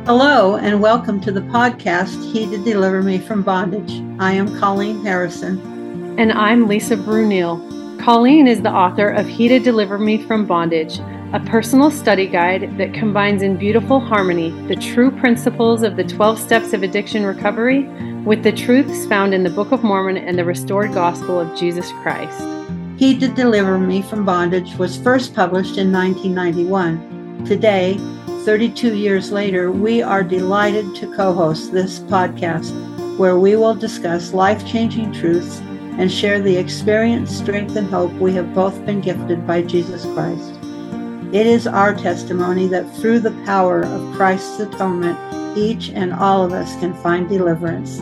Hello, and welcome to the podcast, He to Deliver Me from Bondage. I am Colleen Harrison. And I'm Lisa Brunel. Colleen is the author of He to Deliver Me from Bondage, a personal study guide that combines in beautiful harmony the true principles of the 12 steps of addiction recovery with the truths found in the Book of Mormon and the restored gospel of Jesus Christ. He to Deliver Me from Bondage was first published in 1991. Today, 32 years later, we are delighted to co-host this podcast where we will discuss life-changing truths and share the experience, strength, and hope we have both been gifted by Jesus Christ. It is our testimony that through the power of Christ's atonement, each and all of us can find deliverance.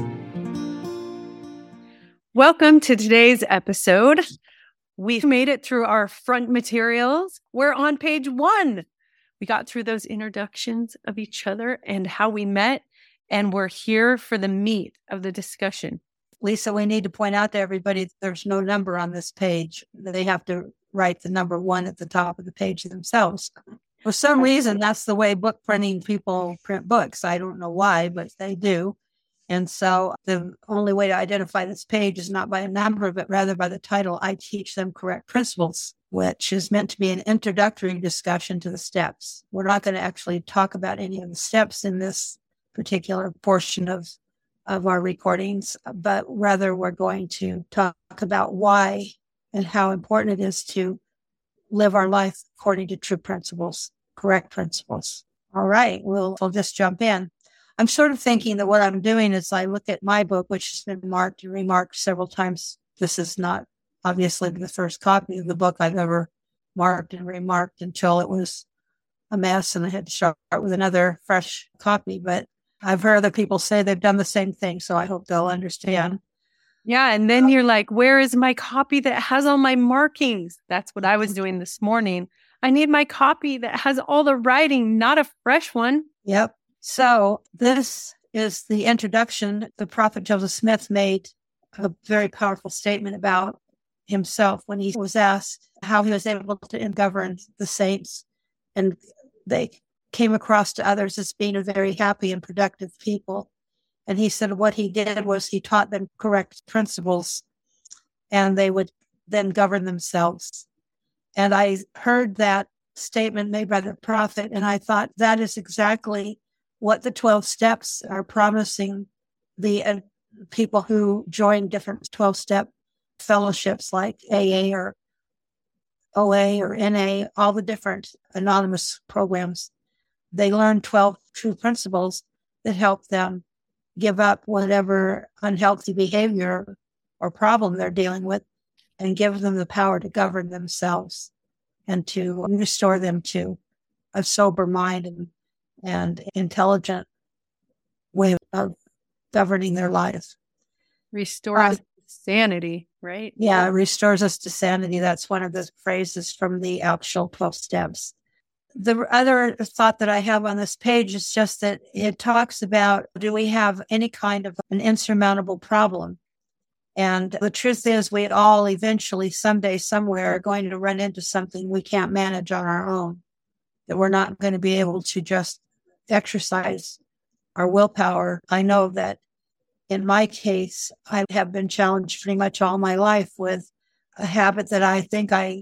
Welcome to today's episode. We've made it through our front materials. We're on page 1. We got through those introductions of each other and how we met, and we're here for the meat of the discussion. Lisa, we need to point out to everybody that there's no number on this page. They have to write the number 1 at the top of the page themselves. For some reason, that's the way book printing people print books. I don't know why, but they do. And so the only way to identify this page is not by a number, but rather by the title, I Teach Them Correct Principles, which is meant to be an introductory discussion to the steps. We're not going to actually talk about any of the steps in this particular portion of our recordings, but rather we're going to talk about why and how important it is to live our life according to true principles, correct principles. All right, we'll just jump in. I'm sort of thinking that what I'm doing is I look at my book, which has been marked and remarked several times. This is not obviously the first copy of the book I've ever marked and remarked until it was a mess and I had to start with another fresh copy. But I've heard other people say they've done the same thing, so I hope they'll understand. Yeah, and then you're like, where is my copy that has all my markings? That's what I was doing this morning. I need my copy that has all the writing, not a fresh one. Yep. So this is the introduction. The prophet Joseph Smith made a very powerful statement about himself when he was asked how he was able to govern the saints. And they came across to others as being a very happy and productive people. And he said what he did was he taught them correct principles and they would then govern themselves. And I heard that statement made by the prophet, and I thought that is exactly what the 12 steps are promising the people who join different 12-step fellowships like AA or OA or NA, all the different anonymous programs. They learn 12 true principles that help them give up whatever unhealthy behavior or problem they're dealing with and give them the power to govern themselves and to restore them to a sober mind and intelligent way of governing their life. Restore us to sanity, right? Yeah, restores us to sanity. That's one of the phrases from the actual 12 steps. The other thought that I have on this page is just that it talks about, do we have any kind of an insurmountable problem? And the truth is we all eventually, someday, somewhere, are going to run into something we can't manage on our own, that we're not going to be able to just exercise our willpower. I know that in my case, I have been challenged pretty much all my life with a habit that I think I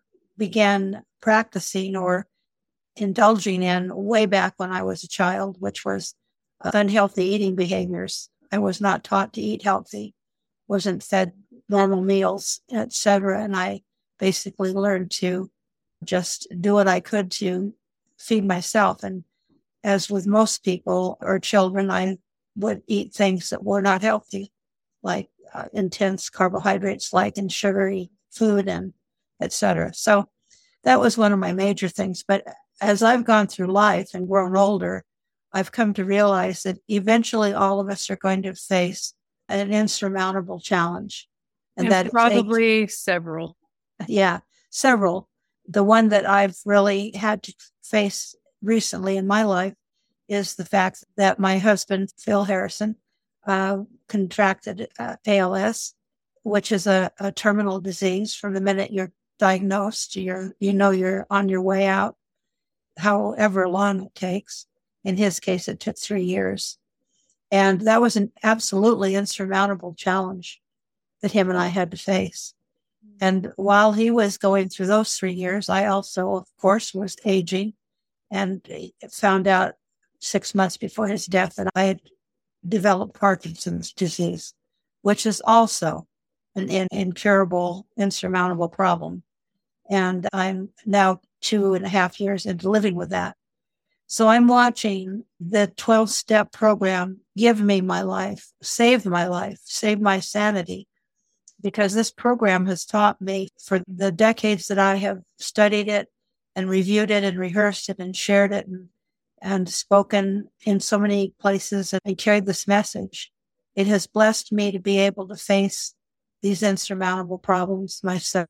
began practicing or indulging in way back when I was a child, which was unhealthy eating behaviors. I was not taught to eat healthy, wasn't fed normal meals, etc. And I basically learned to just do what I could to feed myself. And as with most people or children, I would eat things that were not healthy, like intense carbohydrates, like in sugary food and etc. So that was one of my major things. But as I've gone through life and grown older, I've come to realize that eventually all of us are going to face an insurmountable challenge. And that probably several. Yeah, several. The one that I've really had to face recently in my life is the fact that my husband, Phil Harrison, contracted ALS, which is a terminal disease. From the minute you're diagnosed, you're on your way out, however long it takes. In his case, it took 3 years. And that was an absolutely insurmountable challenge that him and I had to face. And while he was going through those 3 years, I also, of course, was aging and found out 6 months before his death that I had developed Parkinson's disease, which is also an incurable, insurmountable problem. And I'm now 2.5 years into living with that. So I'm watching the 12-step program give me my life, save my sanity, because this program has taught me for the decades that I have studied it and reviewed it and rehearsed it and shared it and spoken in so many places and carried this message. It has blessed me to be able to face these insurmountable problems myself.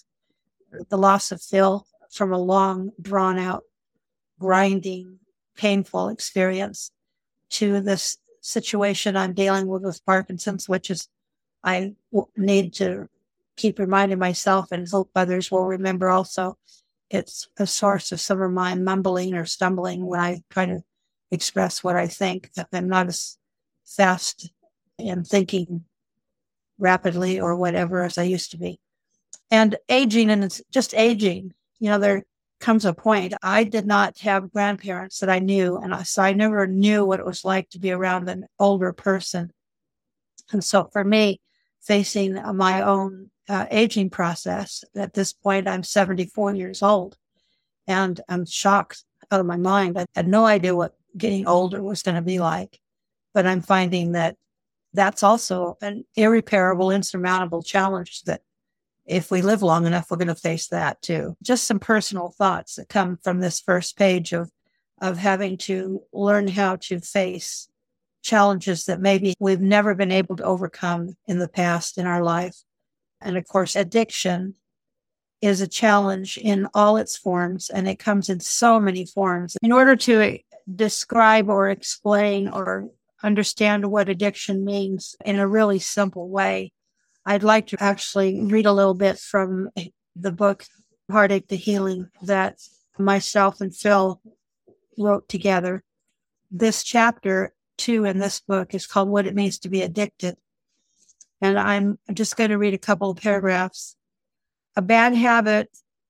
The loss of Phil from a long, drawn-out, grinding, painful experience to this situation I'm dealing with Parkinson's, which is I need to keep reminding myself and hope others will remember also. It's a source of some of my mumbling or stumbling when I try to express what I think, that I'm not as fast in thinking rapidly or whatever as I used to be. And aging, and it's just aging, there comes a point. I did not have grandparents that I knew, and so I never knew what it was like to be around an older person. And so for me, facing my own aging process, at this point, I'm 74 years old, and I'm shocked out of my mind. I had no idea what getting older was going to be like, but I'm finding that that's also an irreparable, insurmountable challenge that if we live long enough, we're going to face that too. Just some personal thoughts that come from this first page of having to learn how to face challenges that maybe we've never been able to overcome in the past in our life. And of course, addiction is a challenge in all its forms, and it comes in so many forms. In order to describe or explain or understand what addiction means in a really simple way, I'd like to actually read a little bit from the book, Heartache to Healing, that myself and Phil wrote together. This chapter 2 in this book is called What It Means to Be Addicted. And I'm just going to read a couple of paragraphs. A bad habit.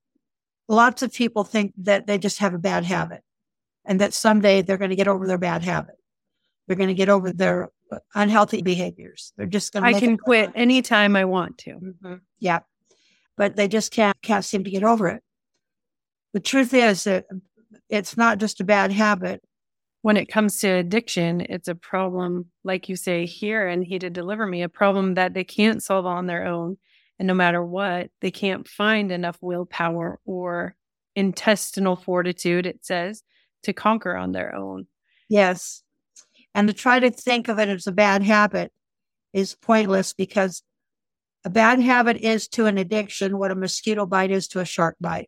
Lots of people think that they just have a bad habit and that someday they're going to get over their bad habit. They're going to get over their unhealthy behaviors. They're just going to I can quit anytime I want to. Mm-hmm. Yeah. But they just can't seem to get over it. The truth is that it's not just a bad habit. When it comes to addiction, it's a problem, like you say here in He Did Deliver Me, a problem that they can't solve on their own. And no matter what, they can't find enough willpower or intestinal fortitude, it says, to conquer on their own. Yes. And to try to think of it as a bad habit is pointless, because a bad habit is to an addiction what a mosquito bite is to a shark bite.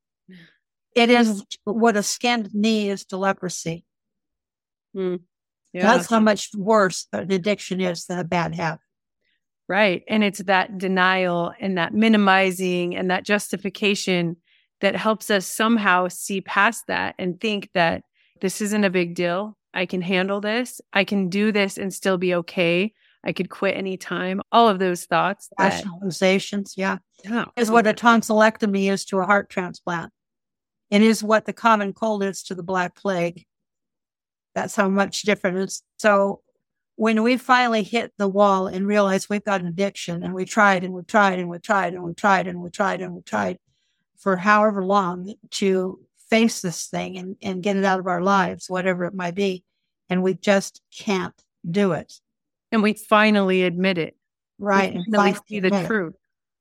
It is what a skinned knee is to leprosy. Yeah. That's how much worse an addiction is than a bad habit. Right. And it's that denial and that minimizing and that justification that helps us somehow see past that and think that this isn't a big deal. I can handle this. I can do this and still be okay. I could quit anytime. All of those thoughts. Rationalizations, yeah. Yeah. Is what a tonsillectomy is to a heart transplant. It is what the common cold is to the Black Plague. That's how much different it is. So when we finally hit the wall and realize we've got an addiction, and we tried and we tried and we tried and we tried and we tried and we tried for however long to face this thing and get it out of our lives, whatever it might be, and we just can't do it. And we finally admit it. Right. And we see the truth.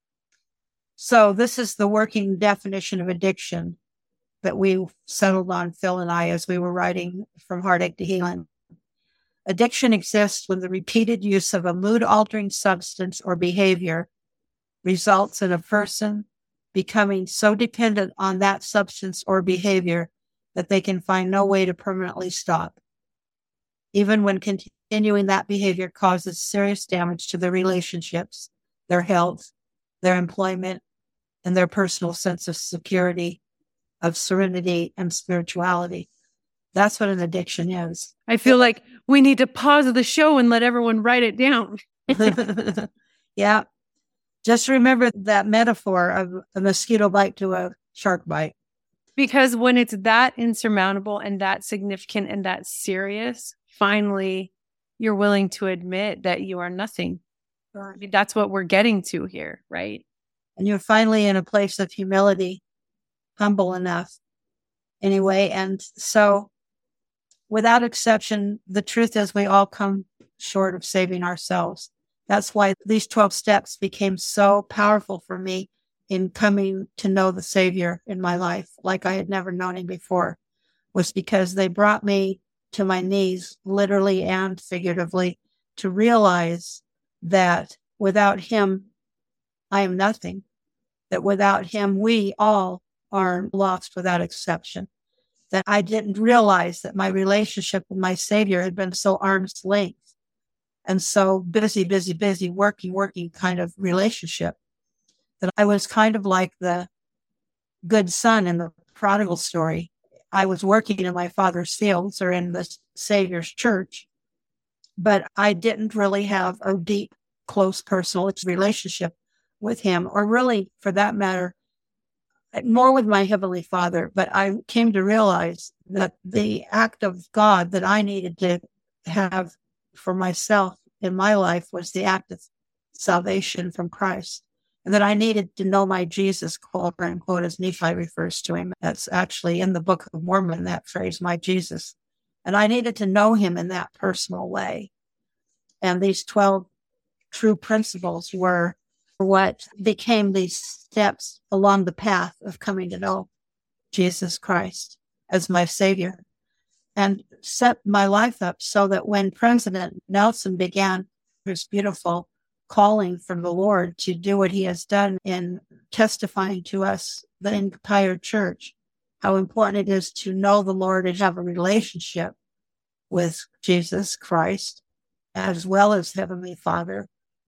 So this is the working definition of addiction that we settled on, Phil and I, as we were writing From Heartache to Healing. Addiction exists when the repeated use of a mood-altering substance or behavior results in a person becoming so dependent on that substance or behavior that they can find no way to permanently stop. Even when continuing that behavior causes serious damage to their relationships, their health, their employment, and their personal sense of security, of serenity, and spirituality. That's what an addiction is. I feel like we need to pause the show and let everyone write it down. Yeah. Just remember that metaphor of a mosquito bite to a shark bite. Because when it's that insurmountable and that significant and that serious, finally, you're willing to admit that you are nothing. I mean, that's what we're getting to here, right? And you're finally in a place of humility, humble enough anyway. And so, without exception, the truth is we all come short of saving ourselves. That's why these 12 steps became so powerful for me in coming to know the Savior in my life like I had never known him before, was because they brought me to my knees, literally and figuratively, to realize that without him, I am nothing. That without him, we all are lost without exception. That I didn't realize that my relationship with my Savior had been so arm's length and so busy, working kind of relationship, that I was kind of like the good son in the prodigal story. I was working in my father's fields or in the Savior's church, but I didn't really have a deep, close personal relationship with him, or really, for that matter, more with my Heavenly Father. But I came to realize that the act of God that I needed to have for myself in my life was the act of salvation from Christ. And that I needed to know my Jesus, quote unquote, as Nephi refers to him. That's actually in the Book of Mormon, that phrase, my Jesus. And I needed to know him in that personal way. And these 12 true principles were what became these steps along the path of coming to know Jesus Christ as my Savior, and set my life up so that when President Nelson began his beautiful calling from the Lord to do what he has done in testifying to us, the entire church, how important it is to know the Lord and have a relationship with Jesus Christ, as well as Heavenly Father,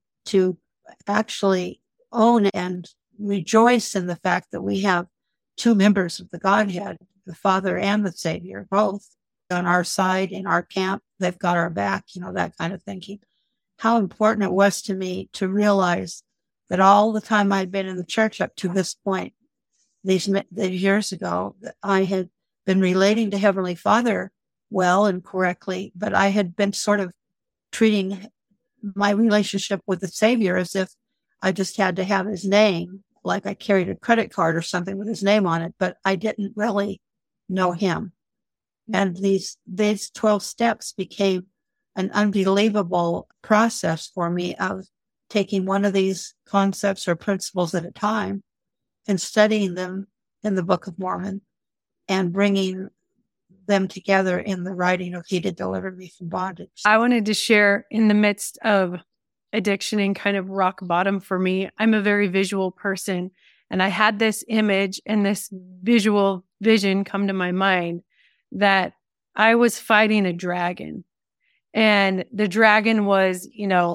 to actually own and rejoice in the fact that we have two members of the Godhead, the Father and the Savior, both on our side, in our camp. They've got our back, that kind of thinking. How important it was to me to realize that all the time I'd been in the church up to this point, these years ago, that I had been relating to Heavenly Father well and correctly, but I had been sort of treating my relationship with the Savior as if I just had to have his name, like I carried a credit card or something with his name on it, but I didn't really know him. And these 12 steps became an unbelievable process for me of taking one of these concepts or principles at a time and studying them in the Book of Mormon and bringing them together in the writing of He Did Deliver Me from Bondage. I wanted to share, in the midst of addiction and kind of rock bottom for me, I'm a very visual person, and I had this image and this visual vision come to my mind that I was fighting a dragon. And the dragon was,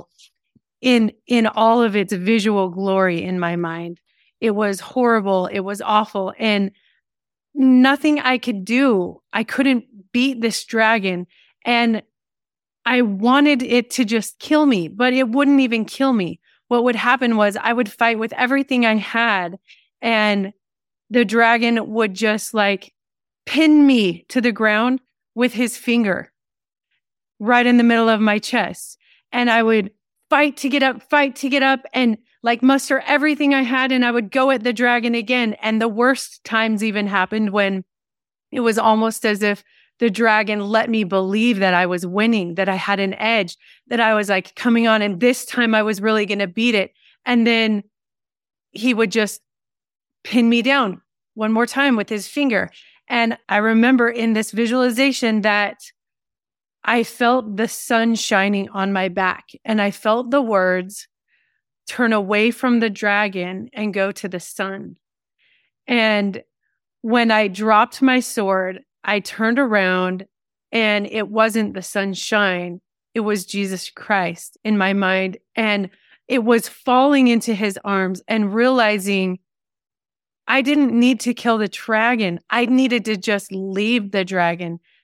in all of its visual glory in my mind. It was horrible. It was awful. And nothing I could do. I couldn't beat this dragon. And I wanted it to just kill me, but it wouldn't even kill me. What would happen was I would fight with everything I had, and the dragon would just pin me to the ground with his finger right in the middle of my chest. And I would fight to get up and muster everything I had. And I would go at the dragon again. And the worst times even happened when it was almost as if the dragon let me believe that I was winning, that I had an edge, that I was coming on. And this time I was really going to beat it. And then he would just pin me down one more time with his finger. And I remember in this visualization that I felt the sun shining on my back, and I felt the words, turn away from the dragon and go to the sun. And when I dropped my sword, I turned around, and it wasn't the sunshine. It was Jesus Christ in my mind. And it was falling into his arms and realizing I didn't need to kill the dragon. I needed to just leave the dragon,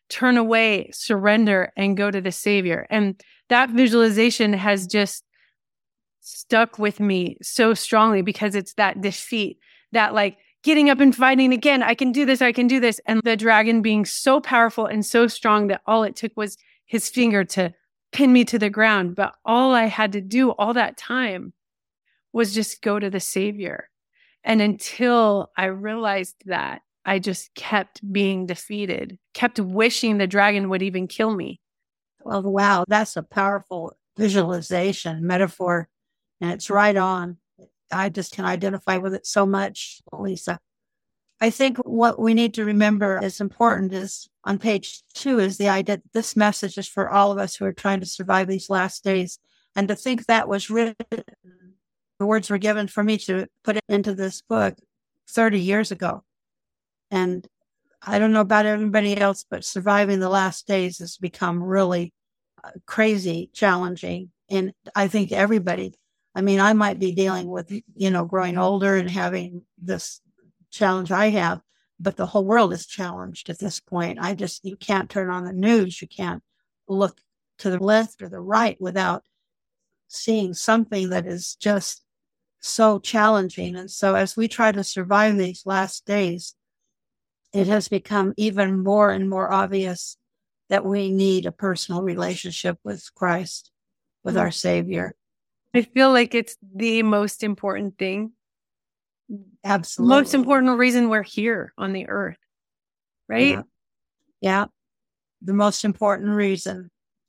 turn away, surrender, and go to the Savior. And that visualization has just stuck with me so strongly because it's that defeat, that like getting up and fighting again. I can do this. I can do this. And the dragon being so powerful and so strong that all it took was his finger to pin me to the ground. But all I had to do all that time was just go to the Savior. And until I realized that, I just kept being defeated, kept wishing the dragon would even kill me. Well, wow, that's a powerful visualization, metaphor, and it's right on. I just can identify with it so much, Lisa. I think what we need to remember is important is on page 2 is the idea that this message is for all of us who are trying to survive these last days. And to think that was written, the words were given for me to put it into this book 30 years ago. And I don't know about everybody else, but surviving the last days has become really crazy, challenging. And I think everybody, I mean, I might be dealing with, growing older and having this challenge I have, but the whole world is challenged at this point. You can't turn on the news. You can't look to the left or the right without seeing something that is just so challenging. And so as we try to survive these last days, it has become even more and more obvious that we need a personal relationship with Christ, with our Savior. I feel like it's the most important thing. Absolutely. Most important reason we're here on the earth, right? Yeah. The most important reason.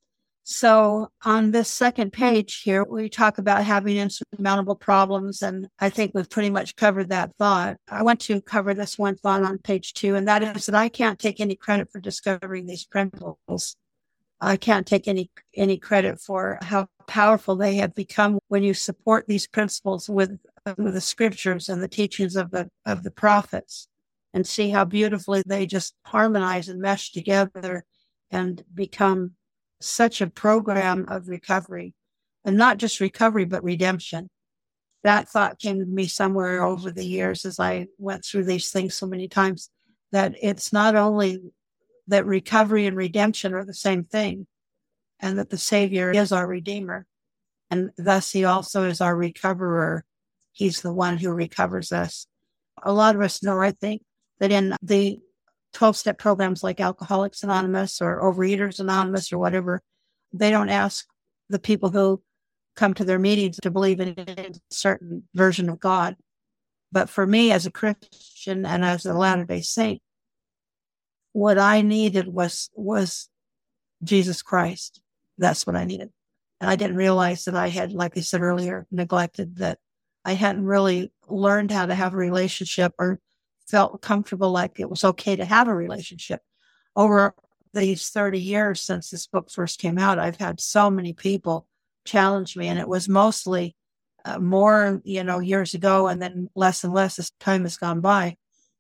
So on this second page here, we talk about having insurmountable problems, and I think we've pretty much covered that thought. I want to cover this one thought on page 2, and that is that I can't take any credit for discovering these principles. I can't take any credit for how powerful they have become when you support these principles with the scriptures and the teachings of the prophets, and see how beautifully they just harmonize and mesh together and become such a program of recovery, and not just recovery, but redemption. That thought came to me somewhere over the years as I went through these things so many times, that it's not only that recovery and redemption are the same thing, and that the Savior is our Redeemer, and thus he also is our recoverer. He's the one who recovers us. A lot of us know, I think, that in the 12-step programs like Alcoholics Anonymous or Overeaters Anonymous or whatever, they don't ask the people who come to their meetings to believe in a certain version of God. But for me as a Christian and as a Latter-day Saint, what I needed was Jesus Christ. That's what I needed. And I didn't realize that I had, like I said earlier, neglected that. I hadn't really learned how to have a relationship or felt comfortable like it was okay to have a relationship. Over these 30 years since this book first came out, I've had so many people challenge me, and it was mostly more, years ago, and then less and less as time has gone by.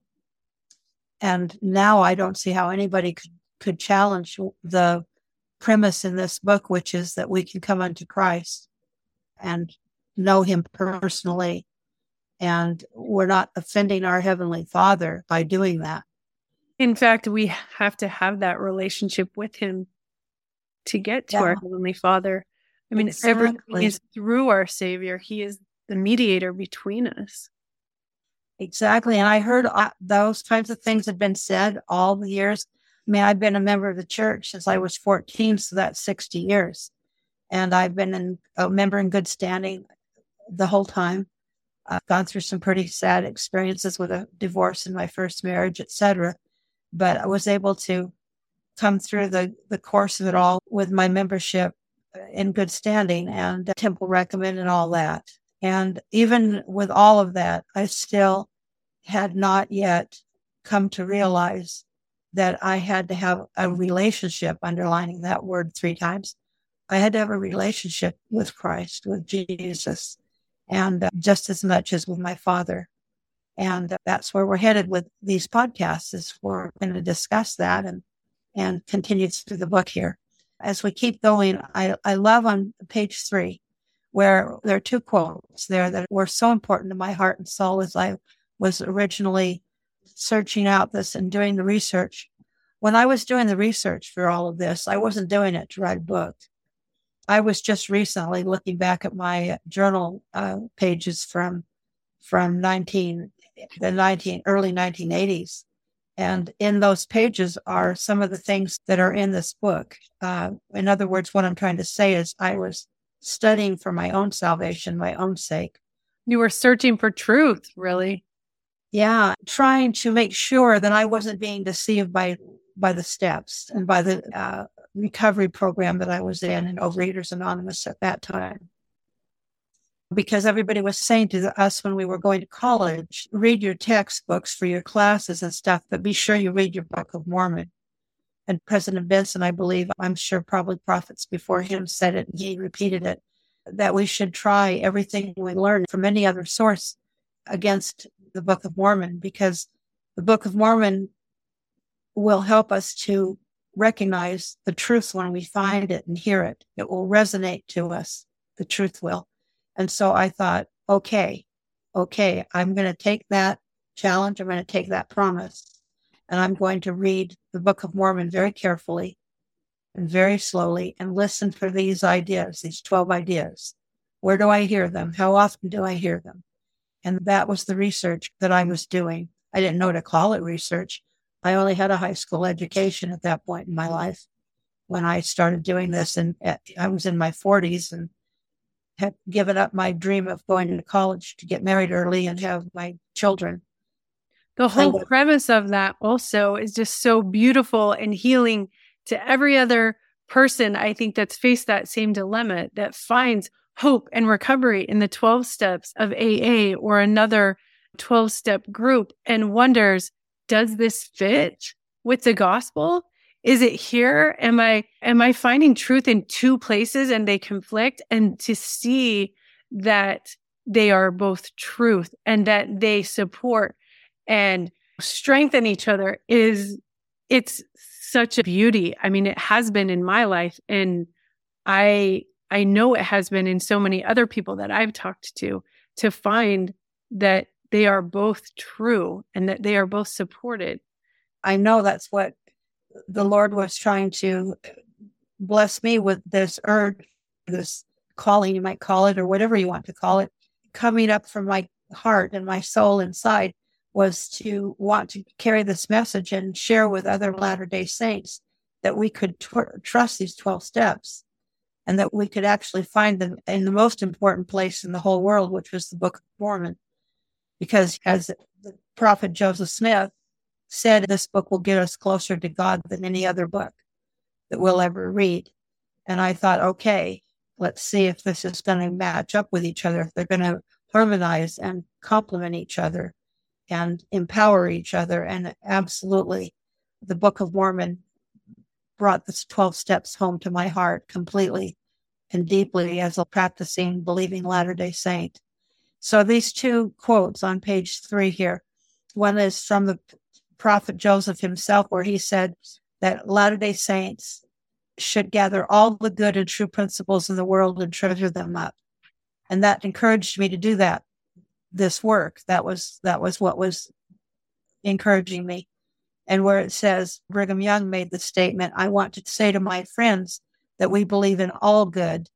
And now I don't see how anybody could challenge the premise in this book, which is that we can come unto Christ and know him personally. And we're not offending our Heavenly Father by doing that. In fact, we have to have that relationship with him to get to our Heavenly Father. I mean, everything is through our Savior. He is the mediator between us. Exactly. And I heard those kinds of things have been said all the years. I mean, I've been a member of the church since I was 14, so that's 60 years. And I've been a member in good standing the whole time. I've gone through some pretty sad experiences with a divorce in my first marriage, etc. But I was able to come through the course of it all with my membership in good standing and temple recommend and all that. And even with all of that, I still had not yet come to realize that I had to have a relationship, underlining that word 3 times. I had to have a relationship with Christ, with Jesus, and just as much as with my Father. And that's where we're headed with these podcasts, is we're going to discuss that and continue through the book here. As we keep going, I love on page 3, where there are 2 quotes there that were so important to my heart and soul as I was originally searching out this and doing the research, when I was doing the research for all of this, I wasn't doing it to write a book. I was just recently looking back at my journal pages from the early 1980s. And in those pages are some of the things that are in this book. In other words, what I'm trying to say is I was studying for my own salvation, my own sake. You were searching for truth, really. Yeah, trying to make sure that I wasn't being deceived by the steps and by the recovery program that I was in Overeaters Anonymous at that time. Because everybody was saying to us when we were going to college, read your textbooks for your classes and stuff, but be sure you read your Book of Mormon. And President Benson, I believe, I'm sure probably prophets before him said it, and he repeated it, that we should try everything we learn from any other source against the Book of Mormon, because the Book of Mormon will help us to recognize the truth when we find it and hear it. It will resonate to us. The truth will. And so I thought, okay, I'm going to take that challenge. I'm going to take that promise, and I'm going to read the Book of Mormon very carefully and very slowly and listen for these ideas, these 12 ideas. Where do I hear them? How often do I hear them? And that was the research that I was doing. I didn't know to call it research. I only had a high school education at that point in my life when I started doing this. And I was in my 40s and had given up my dream of going to college to get married early and have my children. The whole premise of that also is just so beautiful and healing to every other person, I think, that's faced that same dilemma, that finds hope and recovery in the 12 steps of AA or another 12-step group and wonders, does this fit with the gospel? Is it here? Am I finding truth in two places and they conflict? And to see that they are both truth and that they support and strengthen each other it's such a beauty. I mean, it has been in my life, and I know it has been in so many other people that I've talked to find that they are both true and that they are both supported. I know that's what the Lord was trying to bless me with, this urge, this calling, you might call it, or whatever you want to call it, coming up from my heart and my soul inside, was to want to carry this message and share with other Latter-day Saints that we could trust these 12 steps and that we could actually find them in the most important place in the whole world, which was the Book of Mormon. Because as the prophet Joseph Smith said, this book will get us closer to God than any other book that we'll ever read. And I thought, okay, let's see if this is going to match up with each other, if they're going to harmonize and complement each other and empower each other. And absolutely, the Book of Mormon brought the 12 steps home to my heart completely and deeply as a practicing, believing Latter-day Saint. So these two quotes on page 3 here, one is from the prophet Joseph himself, where he said that Latter-day Saints should gather all the good and true principles in the world and treasure them up. And that encouraged me to do that, this work. That was what was encouraging me. And where it says, Brigham Young made the statement, I want to say to my friends that we believe in all good.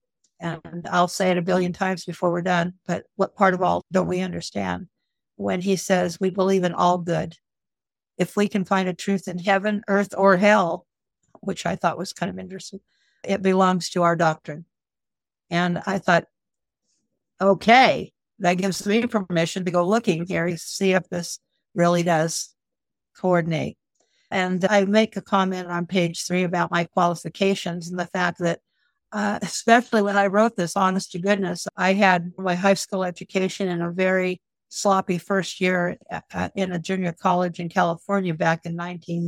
And I'll say it a billion times before we're done, but what part of all don't we understand? When he says we believe in all good. If we can find a truth in heaven, earth, or hell, which I thought was kind of interesting, it belongs to our doctrine. And I thought, okay, that gives me permission to go looking here, see if this really does coordinate. And I make a comment on page 3 about my qualifications and the fact that especially when I wrote this, honest to goodness, I had my high school education in a very sloppy first year in a junior college in California back in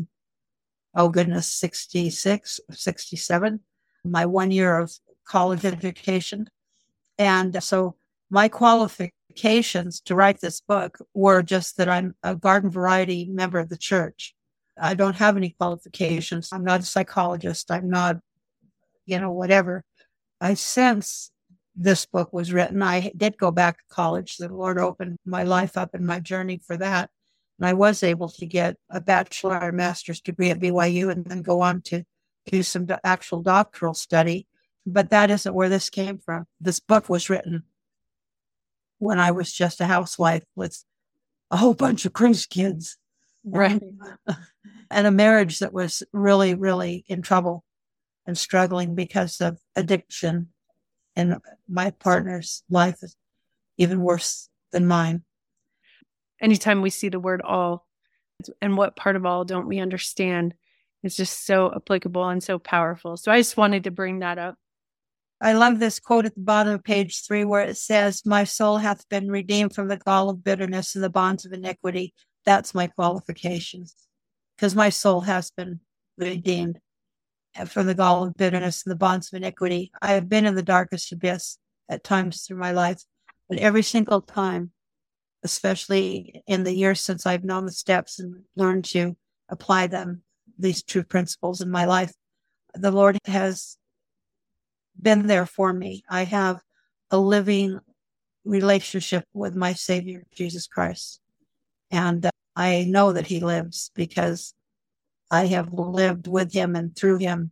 66, 67, my 1 year of college education. And so my qualifications to write this book were just that I'm a garden variety member of the church. I don't have any qualifications. I'm not a psychologist. I'm not, whatever. Since this book was written, I did go back to college. The Lord opened my life up and my journey for that. And I was able to get a bachelor and master's degree at BYU and then go on to do some actual doctoral study. But that isn't where this came from. This book was written when I was just a housewife with a whole bunch of crazy kids. Right. And a marriage that was really, really in trouble and struggling because of addiction. And my partner's life is even worse than mine. Anytime we see the word all, and what part of all don't we understand, it's just so applicable and so powerful. So I just wanted to bring that up. I love this quote at the bottom of page 3 where it says, "My soul hath been redeemed from the gall of bitterness and the bonds of iniquity." That's my qualifications, because my soul has been redeemed from the gall of bitterness and the bonds of iniquity. I have been in the darkest abyss at times through my life, but every single time, especially in the years since I've known the steps and learned to apply them, these true principles in my life, the Lord has been there for me. I have a living relationship with my Savior, Jesus Christ. And I know that he lives because I have lived with him and through him,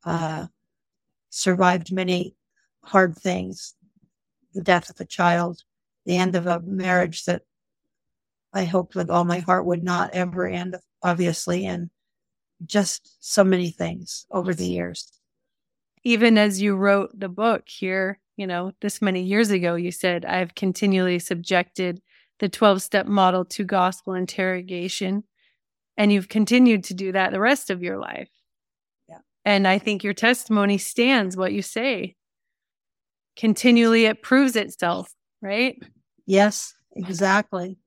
survived many hard things, the death of a child, the end of a marriage that I hoped with all my heart would not ever end, obviously, and just so many things over the years. Even as you wrote the book here, this many years ago, you said, "I've continually subjected the 12-step model to gospel interrogation." And you've continued to do that the rest of your life. Yeah. And I think your testimony stands what you say. Continually, it proves itself, right? Yes, exactly.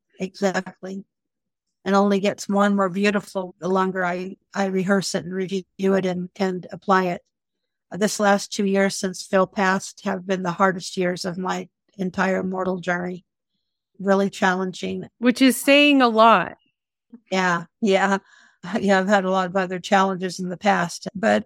And only gets more and more beautiful the longer I rehearse it and review it and apply it. This last 2 years since Phil passed have been the hardest years of my entire mortal journey. Really challenging. Which is saying a lot. Yeah. I've had a lot of other challenges in the past, but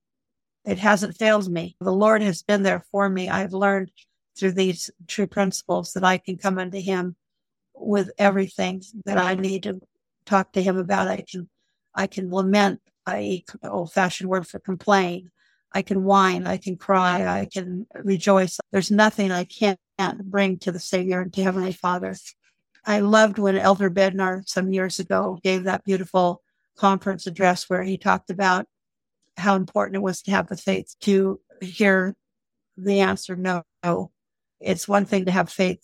it hasn't failed me. The Lord has been there for me. I've learned through these true principles that I can come unto him with everything that I need to talk to him about. I can lament, i.e., old-fashioned word for complain. I can whine, I can cry, I can rejoice. There's nothing I can't bring to the Savior and to Heavenly Father. I loved when Elder Bednar some years ago gave that beautiful conference address where he talked about how important it was to have the faith to hear the answer no. It's one thing to have faith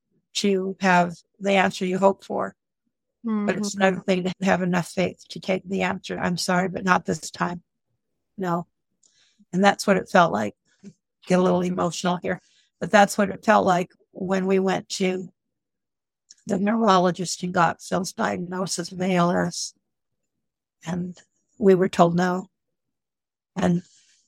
to have the answer you hope for, but it's another thing to have enough faith to take the answer. I'm sorry, but not this time. No. And that's what it felt like. Get a little emotional here, but that's what it felt like when we went to the neurologist and got Phil's diagnosis of ALS. And we were told no. And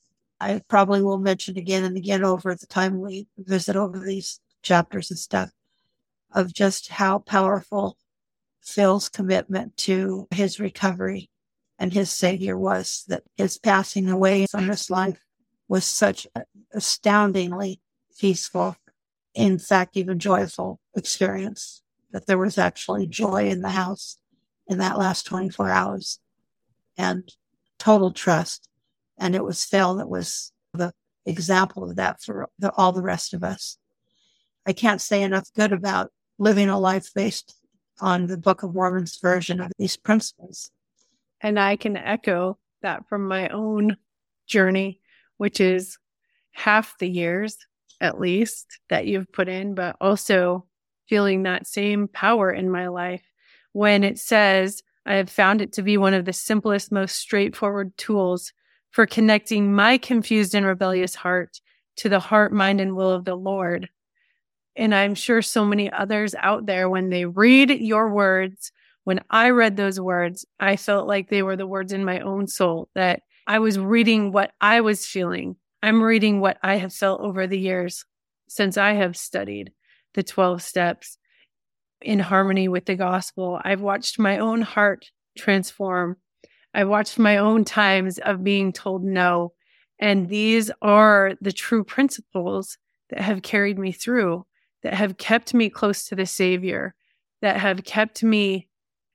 I probably will mention again and again over the time we visit over these chapters and stuff of just how powerful Phil's commitment to his recovery and his Savior was, that his passing away from this life was such an astoundingly peaceful, in fact, even joyful experience, that there was actually joy in the house in that last 24 hours and total trust. And it was Phil that was the example of that for all the rest of us. I can't say enough good about living a life based on the Book of Mormon's version of these principles. And I can echo that from my own journey, which is half the years, at least, that you've put in, but also feeling that same power in my life when it says, "I have found it to be one of the simplest, most straightforward tools for connecting my confused and rebellious heart to the heart, mind, and will of the Lord." And I'm sure so many others out there, when they read your words, when I read those words, I felt like they were the words in my own soul, that I was reading what I was feeling. I'm reading what I have felt over the years since I have studied the 12 steps in harmony with the gospel. I've watched my own heart transform. I've watched my own times of being told no. And these are the true principles that have carried me through, that have kept me close to the Savior, that have kept me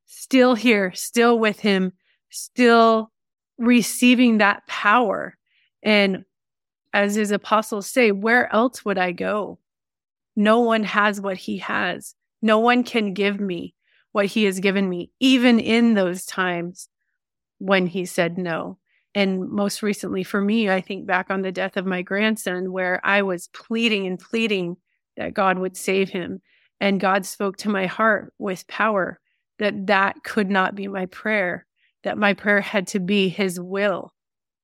still here, still with him, still receiving that power. And as his apostles say, where else would I go? No one has what he has. No one can give me what he has given me, even in those times when he said no. And most recently for me, I think back on the death of my grandson, where I was pleading and pleading that God would save him. And God spoke to my heart with power that that could not be my prayer, that my prayer had to be his will.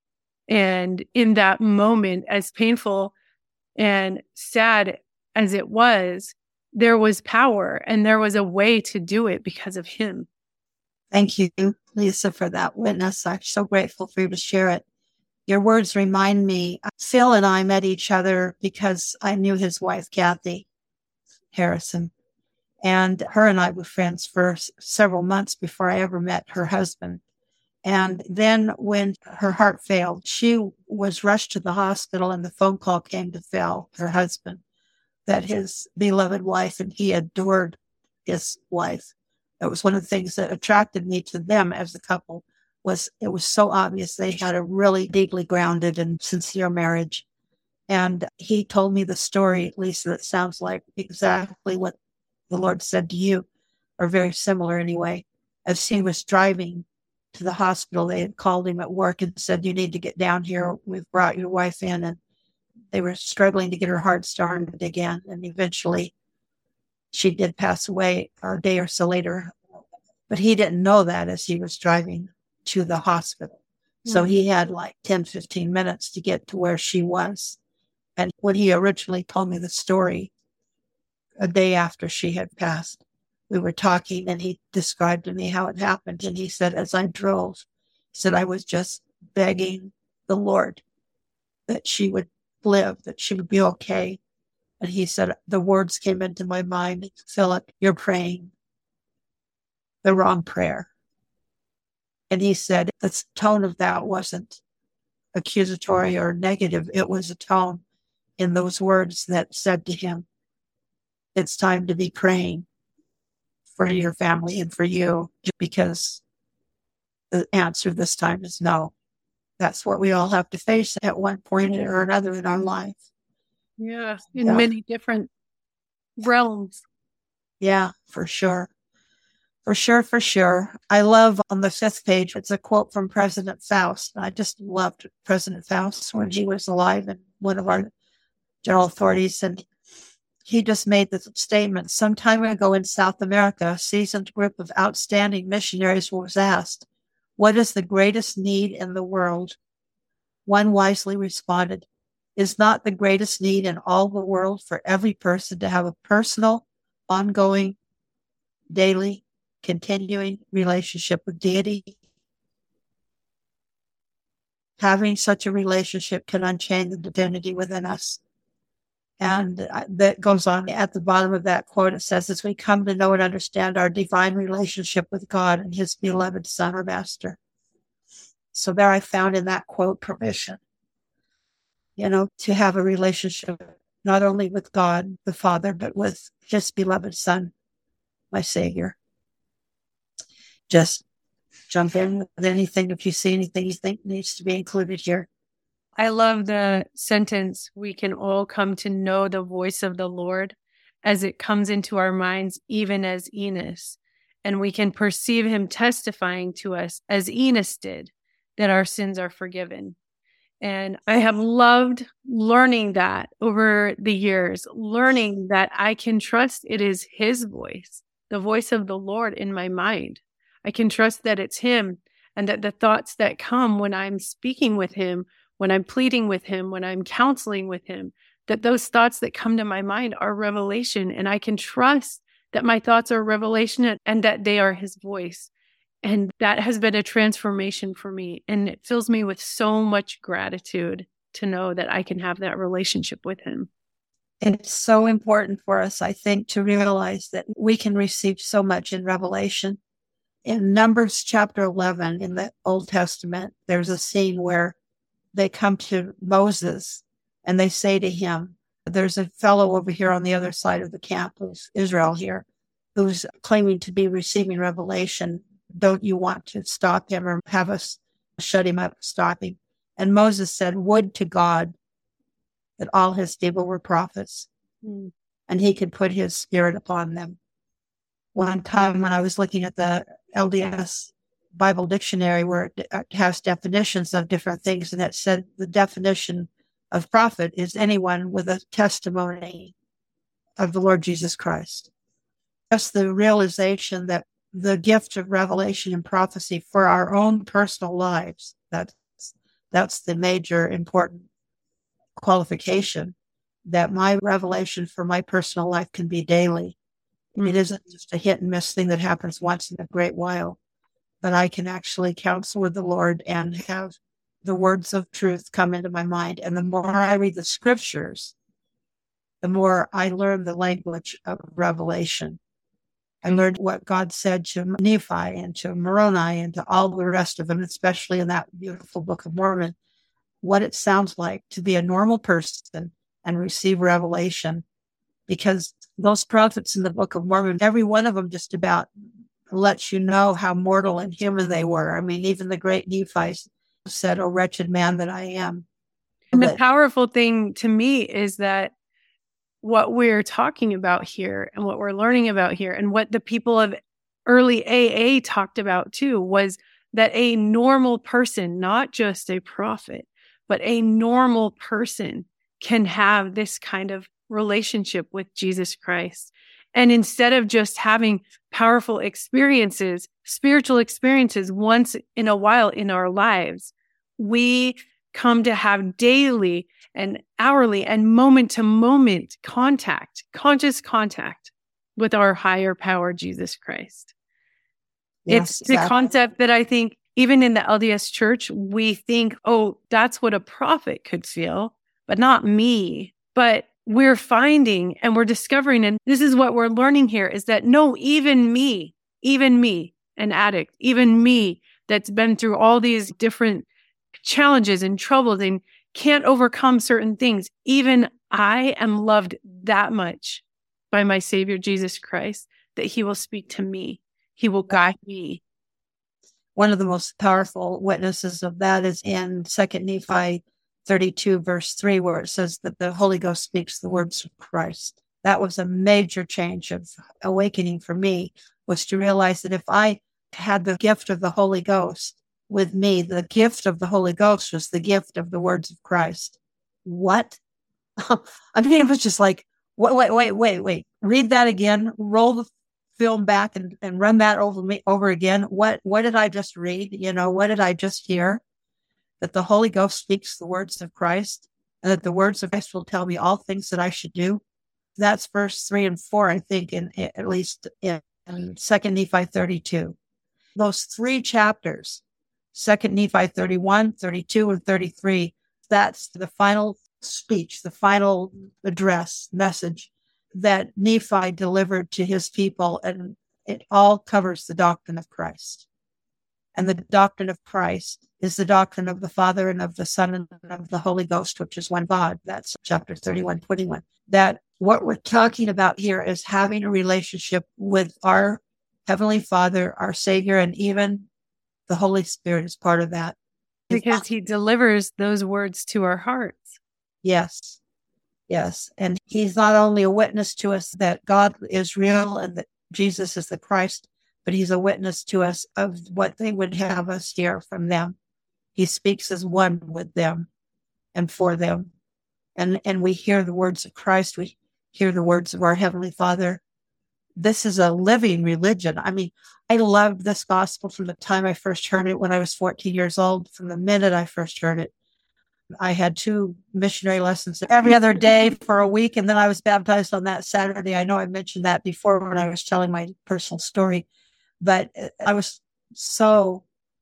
And in that moment, as painful and sad as it was, there was power and there was a way to do it because of him. Thank you, Lisa, for that witness. I'm so grateful for you to share it. Your words remind me, Phil and I met each other because I knew his wife, Kathy Harrison. And her and I were friends for several months before I ever met her husband. And then when her heart failed, she was rushed to the hospital, and the phone call came to Phil, her husband, that his beloved wife, and he adored his wife. That was one of the things that attracted me to them as a couple. It was so obvious they had a really deeply grounded and sincere marriage. And he told me the story, Lisa, that sounds like exactly what the Lord said to you, or very similar anyway. As he was driving to the hospital, they had called him at work and said, "You need to get down here. We've brought your wife in." And they were struggling to get her heart started again. And eventually she did pass away a day or so later. But he didn't know that as he was driving to the hospital. So he had like 10, 15 minutes to get to where she was. And when he originally told me the story, a day after she had passed, we were talking and he described to me how it happened. And he said, as I drove, he said, I was just begging the Lord that she would live, that she would be okay. And he said, the words came into my mind, "Philip, you're praying the wrong prayer." And he said, the tone of that wasn't accusatory or negative. It was a tone in those words that said to him, it's time to be praying for your family and for you, because the answer this time is no. That's what we all have to face at one point or another in our life. Yeah, in many different realms. Yeah, for sure. For sure. I love on the 5th page, it's a quote from President Faust. I just loved President Faust when he was alive and one of our general authorities. And he just made the statement, some time ago in South America, a seasoned group of outstanding missionaries was asked, what is the greatest need in the world? One wisely responded, is not the greatest need in all the world for every person to have a personal, ongoing, daily, continuing relationship with deity? Having such a relationship can unchain the divinity within us. And that goes on at the bottom of that quote. It says, as we come to know and understand our divine relationship with God and his beloved Son or Master. So there I found in that quote permission, to have a relationship not only with God, the Father, but with his beloved Son, my Savior. Just jump in with anything if you see anything you think needs to be included here. I love the sentence, we can all come to know the voice of the Lord as it comes into our minds, even as Enos. And we can perceive him testifying to us, as Enos did, that our sins are forgiven. And I have loved learning that over the years, learning that I can trust it is his voice, the voice of the Lord in my mind. I can trust that it's him, and that the thoughts that come when I'm speaking with him, when I'm pleading with him, when I'm counseling with him, that those thoughts that come to my mind are revelation, and I can trust that my thoughts are revelation and that they are his voice. And that has been a transformation for me. And it fills me with so much gratitude to know that I can have that relationship with him. It's so important for us, I think, to realize that we can receive so much in revelation. In Numbers chapter 11 in the Old Testament, there's a scene where they come to Moses and they say to him, there's a fellow over here on the other side of the camp of Israel here who's claiming to be receiving revelation, don't you want to stop him or have us shut him up, stop him? And Moses said, would to God that all his people were prophets, and he could put his spirit upon them. One time when I was looking at the LDS Bible dictionary, where it has definitions of different things, and it said the definition of prophet is anyone with a testimony of the Lord Jesus Christ. Just the realization that the gift of revelation and prophecy for our own personal lives, that's the major important qualification, that my revelation for my personal life can be daily. It isn't just a hit and miss thing that happens once in a great while, but I can actually counsel with the Lord and have the words of truth come into my mind. And the more I read the scriptures, the more I learn the language of revelation. I learned what God said to Nephi and to Moroni and to all the rest of them, especially in that beautiful Book of Mormon, what it sounds like to be a normal person and receive revelation. Because those prophets in the Book of Mormon, every one of them just about lets you know how mortal and human they were. I mean, even the great Nephi said, "O wretched man that I am." And the powerful thing to me is that what we're talking about here and what we're learning about here and what the people of early AA talked about too was that a normal person, not just a prophet, but a normal person can have this kind of relationship with Jesus Christ. And instead of just having powerful experiences, spiritual experiences once in a while in our lives, we come to have daily and hourly and moment to moment contact, conscious contact with our higher power, Jesus Christ. Yes, it's the concept that I think even in the LDS church, we think, oh, that's what a prophet could feel, but not me. But we're finding and we're discovering, and this is what we're learning here, is that no, even me, an addict, even me that's been through all these different challenges and troubles and can't overcome certain things, even I am loved that much by my Savior, Jesus Christ, that he will speak to me. He will guide me. One of the most powerful witnesses of that is in 2 Nephi 32, verse 3, where it says that the Holy Ghost speaks the words of Christ. That was a major change of awakening for me, was to realize that if I had the gift of the Holy Ghost with me, the gift of the Holy Ghost was the gift of the words of Christ. What? I mean, it was just like, wait. Read that again. Roll the film back and run that over again. What did I just read? What did I just hear? That the Holy Ghost speaks the words of Christ, and that the words of Christ will tell me all things that I should do. That's verse 3 and 4, I think, at least in 2 Nephi 32. Those three chapters, 2 Nephi 31, 32, and 33, that's the final speech, the final address, message that Nephi delivered to his people, and it all covers the doctrine of Christ. And the doctrine of Christ is the doctrine of the Father and of the Son and of the Holy Ghost, which is one God. That's chapter 31, 21. That what we're talking about here is having a relationship with our Heavenly Father, our Savior, and even the Holy Spirit is part of that. Because he delivers those words to our hearts. Yes. And he's not only a witness to us that God is real and that Jesus is the Christ, but he's a witness to us of what they would have us hear from them. He speaks as one with them and for them. And we hear the words of Christ. We hear the words of our Heavenly Father. This is a living religion. I mean, I loved this gospel from the time I first heard it when I was 14 years old. From the minute I first heard it, I had 2 missionary lessons every other day for a week. And then I was baptized on that Saturday. I know I mentioned that before when I was telling my personal story. But I was so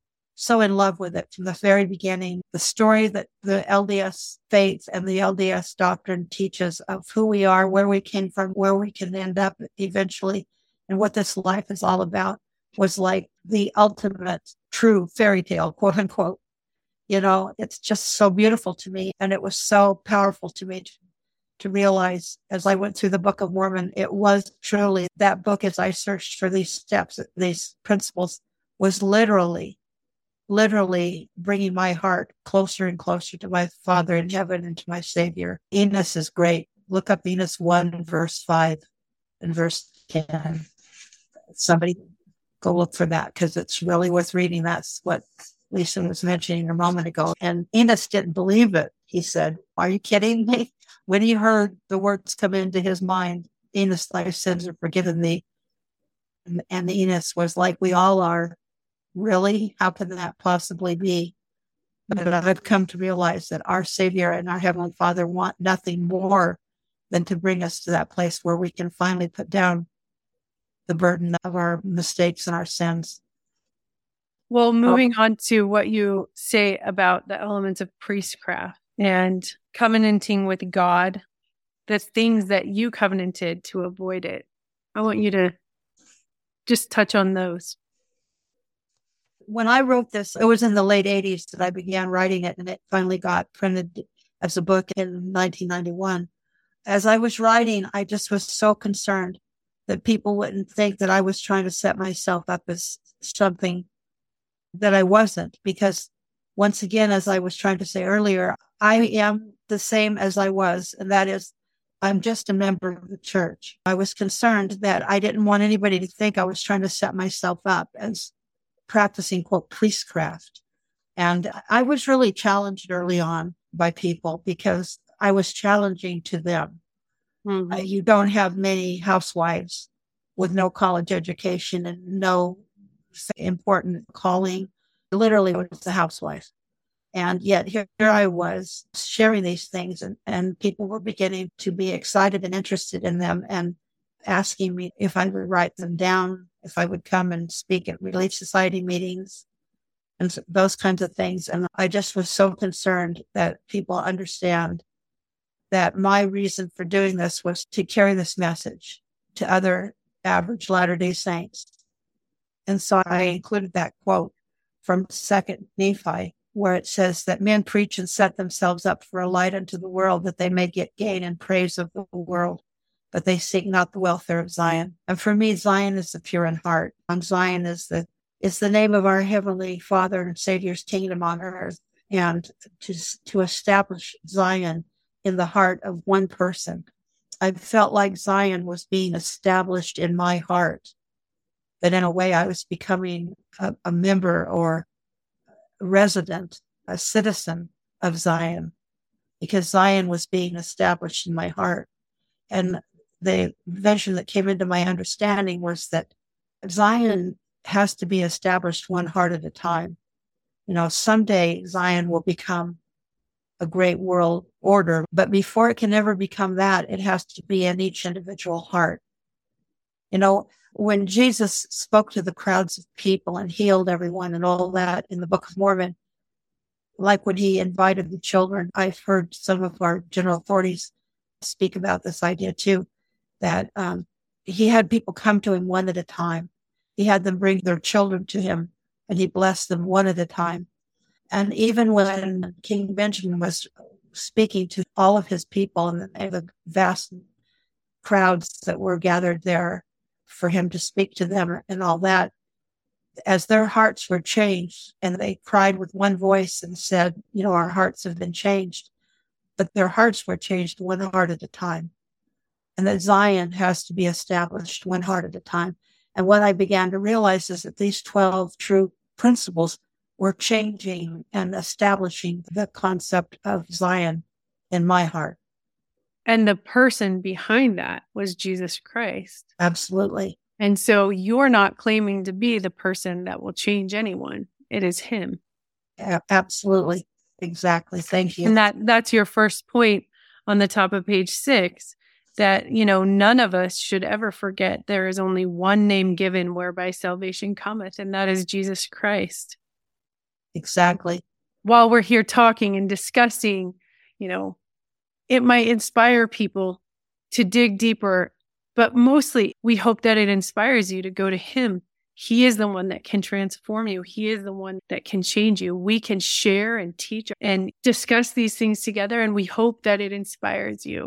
in love with it from the very beginning. The story that the LDS faith and the LDS doctrine teaches of who we are, where we came from, where we can end up eventually, and what this life is all about was like the ultimate true fairy tale, quote unquote. It's just so beautiful to me. And it was so powerful to me to realize as I went through the Book of Mormon, it was truly that book, as I searched for these steps, these principles, was literally bringing my heart closer and closer to my Father in heaven and to my Savior. Enos is great. Look up Enos 1, verse 5 and verse 10. Somebody go look for that because it's really worth reading. That's what Lisa was mentioning a moment ago. And Enos didn't believe it. He said, "Are you kidding me?" When he heard the words come into his mind, Enos, thy sins are forgiven thee. And Enos was like, we all are. Really? How can that possibly be? But I've come to realize that our Savior and our Heavenly Father want nothing more than to bring us to that place where we can finally put down the burden of our mistakes and our sins. Well, moving on to what you say about the elements of priestcraft and covenanting with God, the things that you covenanted to avoid it. I want you to just touch on those. When I wrote this, it was in the late 80s that I began writing it, and it finally got printed as a book in 1991. As I was writing, I just was so concerned that people wouldn't think that I was trying to set myself up as something that I wasn't. Because once again, as I was trying to say earlier, I am the same as I was, and that is, I'm just a member of the church. I was concerned that I didn't want anybody to think I was trying to set myself up as practicing, quote, priestcraft. And I was really challenged early on by people because I was challenging to them. Mm-hmm. You don't have many housewives with no college education and no important calling. Literally, it was a housewife. And yet here I was sharing these things, and people were beginning to be excited and interested in them and asking me if I would write them down, if I would come and speak at Relief Society meetings and those kinds of things. And I just was so concerned that people understand that my reason for doing this was to carry this message to other average Latter-day Saints. And so I included that quote from 2 Nephi, where it says that men preach and set themselves up for a light unto the world, that they may get gain and praise of the world, but they seek not the welfare of Zion. And for me, Zion is the pure in heart. And Zion is the name of our Heavenly Father and Savior's kingdom on earth. And to establish Zion in the heart of one person, I felt like Zion was being established in my heart. That in a way I was becoming a member or a resident, a citizen of Zion, because Zion was being established in my heart. And the vision that came into my understanding was that Zion has to be established one heart at a time. Someday Zion will become a great world order, but before it can ever become that, it has to be in each individual heart. When Jesus spoke to the crowds of people and healed everyone and all that in the Book of Mormon, like when he invited the children, I've heard some of our general authorities speak about this idea too, that he had people come to him one at a time. He had them bring their children to him, and he blessed them one at a time. And even when King Benjamin was speaking to all of his people and the vast crowds that were gathered there for him to speak to them and all that, as their hearts were changed, and they cried with one voice and said, our hearts have been changed, but their hearts were changed one heart at a time. And that Zion has to be established one heart at a time. And what I began to realize is that these 12 true principles were changing and establishing the concept of Zion in my heart. And the person behind that was Jesus Christ. Absolutely. And so you're not claiming to be the person that will change anyone. It is him. Absolutely. Exactly. Thank you. And that's your first point on the top of page 6, that, none of us should ever forget there is only one name given whereby salvation cometh, and that is Jesus Christ. Exactly. While we're here talking and discussing, it might inspire people to dig deeper, but mostly we hope that it inspires you to go to him. He is the one that can transform you. He is the one that can change you. We can share and teach and discuss these things together, and we hope that it inspires you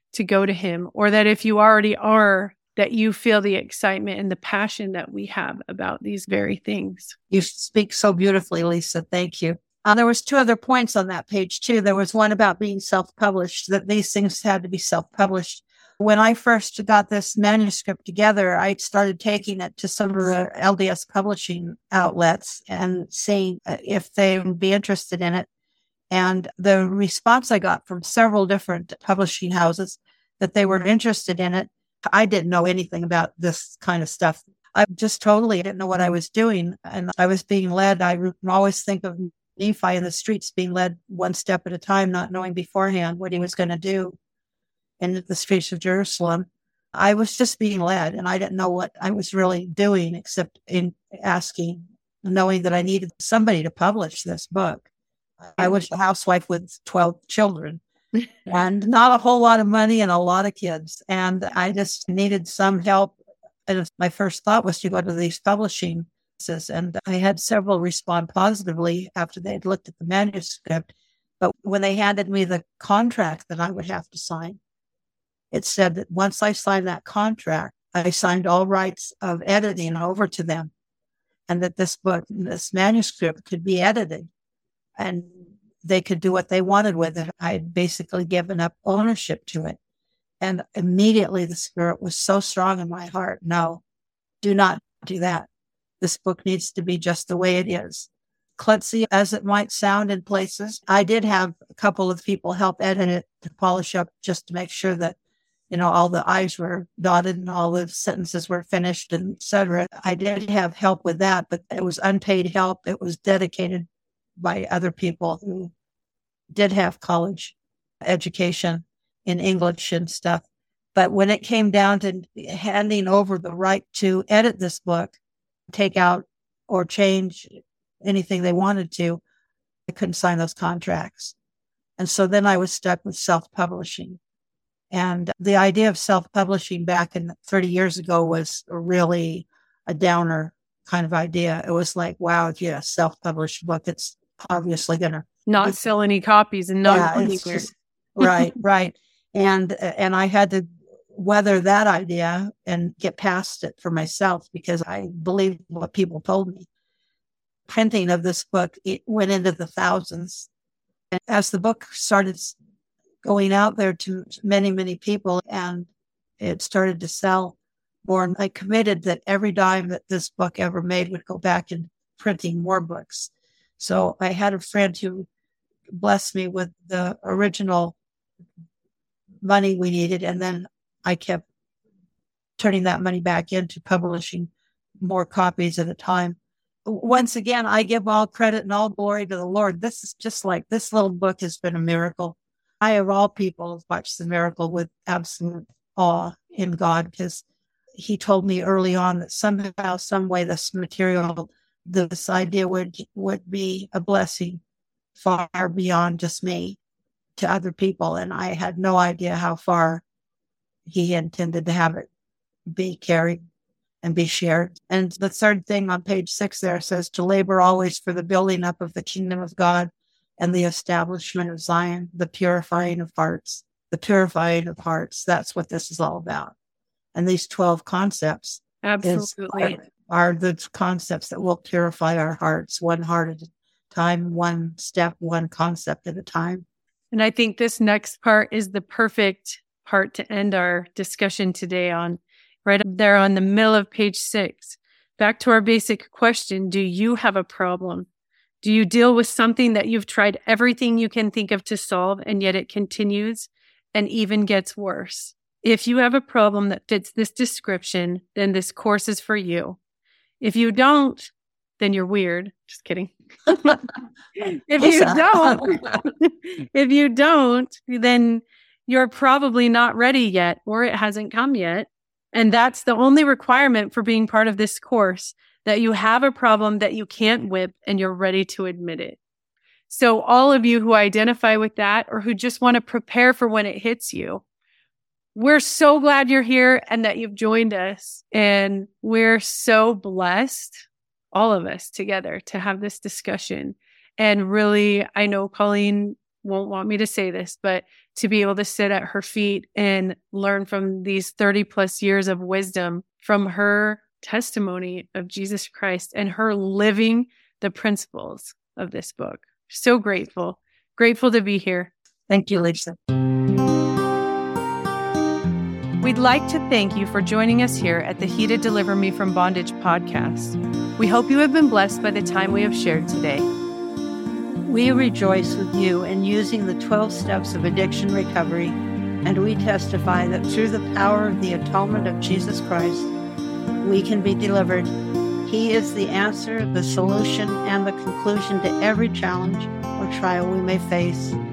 to go to him, or that if you already are, that you feel the excitement and the passion that we have about these very things. You speak so beautifully, Lisa. Thank you. There was 2 other points on that page too. There was one about being self-published, that these things had to be self-published. When I first got this manuscript together, I started taking it to some of the LDS publishing outlets and seeing if they would be interested in it. And the response I got from several different publishing houses that they were interested in it. I didn't know anything about this kind of stuff. I just totally didn't know what I was doing. And I was being led. I always think of Nephi in the streets being led one step at a time, not knowing beforehand what he was going to do in the streets of Jerusalem. I was just being led, and I didn't know what I was really doing except in asking, knowing that I needed somebody to publish this book. I was a housewife with 12 children and not a whole lot of money and a lot of kids. And I just needed some help. And my first thought was to go to these publishing. And I had several respond positively after they had looked at the manuscript. But when they handed me the contract that I would have to sign, it said that once I signed that contract, I signed all rights of editing over to them, and that this book, this manuscript, could be edited and they could do what they wanted with it. I had basically given up ownership to it. And immediately the Spirit was so strong in my heart. No, do not do that. This book needs to be just the way it is. Klutzy as it might sound in places, I did have a couple of people help edit it to polish up just to make sure that, all the I's were dotted and all the sentences were finished, and et cetera. I did have help with that, but it was unpaid help. It was dedicated by other people who did have college education in English and stuff. But when it came down to handing over the right to edit this book, take out or change anything they wanted to, I couldn't sign those contracts. And so then I was stuck with self-publishing. And the idea of self-publishing back in 30 years ago was really a downer kind of idea. It was like, wow, if you have a self-published book, it's obviously going to not sell any copies and not go anywhere. Right. And I had to weather that idea and get past it for myself because I believed what people told me. Printing of this book, it went into the thousands. And as the book started going out there to many, many people and it started to sell more, and I committed that every dime that this book ever made would go back in printing more books. So I had a friend who blessed me with the original money we needed, and then I kept turning that money back into publishing more copies at a time. Once again, I give all credit and all glory to the Lord. This is just like this little book has been a miracle. I, of all people, have watched the miracle with absolute awe in God, because he told me early on that somehow, some way, this material, this idea would be a blessing far beyond just me to other people. And I had no idea how far he intended to have it be carried and be shared. And the third thing on page 6 there says to labor always for the building up of the kingdom of God and the establishment of Zion, the purifying of hearts. The purifying of hearts, that's what this is all about. And these 12 concepts absolutely are the concepts that will purify our hearts, one heart at a time, one step, one concept at a time. And I think this next part is the perfect part to end our discussion today on, right up there on the middle of page 6. Back to our basic question, do you have a problem? Do you deal with something that you've tried everything you can think of to solve, and yet it continues and even gets worse? If you have a problem that fits this description, then this course is for you. If you don't, then you're weird. Just kidding. If you don't, then you're probably not ready yet, or it hasn't come yet. And that's the only requirement for being part of this course, that you have a problem that you can't whip and you're ready to admit it. So all of you who identify with that, or who just want to prepare for when it hits you, we're so glad you're here and that you've joined us. And we're so blessed, all of us together, to have this discussion. And really, I know Colleen won't want me to say this, but to be able to sit at her feet and learn from these 30 plus years of wisdom from her testimony of Jesus Christ and her living the principles of this book. So grateful to be here. Thank you, Lisa. We'd like to thank you for joining us here at the He to Deliver Me from Bondage podcast. We hope you have been blessed by the time we have shared today. We rejoice with you in using the 12 steps of addiction recovery, and we testify that through the power of the atonement of Jesus Christ, we can be delivered. He is the answer, the solution, and the conclusion to every challenge or trial we may face.